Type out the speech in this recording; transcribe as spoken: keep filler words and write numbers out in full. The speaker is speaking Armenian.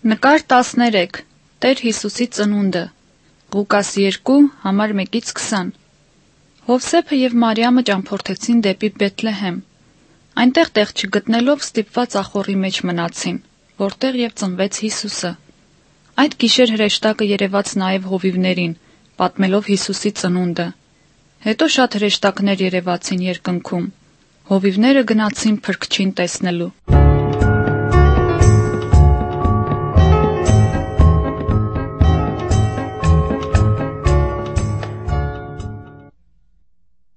Նկար տասներեք. Տեր Հիսուսի ծնունդը։ Ղուկաս երկու, համար մեկից քսան։ Հովսեփը և Մարիամը ճամփորդեցին դեպի Բեթլեհեմ։ Այնտեղ տեղ չգտնելով ստիպված ախոռի մեջ մնացին, որտեղ և ծնվեց Հիսուսը։ Այդ գիշեր հրեշտակը երևաց նաև հովիվներին, պատմելով Հիսուսի ծնունդը։ Հետո շատ հրեշտակներ երևացին երկնքում։ Հովիվները գնացին Փրկչին տեսնելու։